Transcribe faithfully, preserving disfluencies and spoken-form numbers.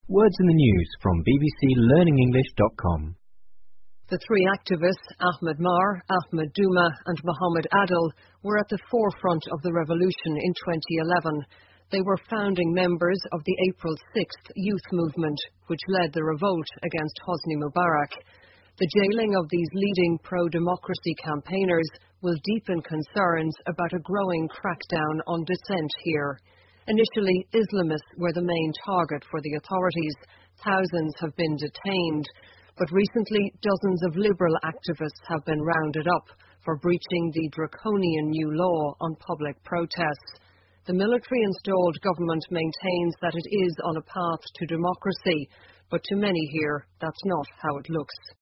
Words in the news from b b c learning english dot com. The three activists, Ahmed Mar, Ahmed Douma and Mohammed Adel, were at the forefront of the revolution in twenty eleven. They were founding members of the April sixth youth movement, which led the revolt against Hosni Mubarak. The jailing of these leading pro-democracy campaigners will deepen concerns about a growing crackdown on dissent here. Initially, Islamists were the main target for the authorities. Thousands have been detained. But recently, dozens of liberal activists have been rounded up for breaching the draconian new law on public protests. The military-installed government maintains that it is on a path to democracy, but to many here, that's not how it looks.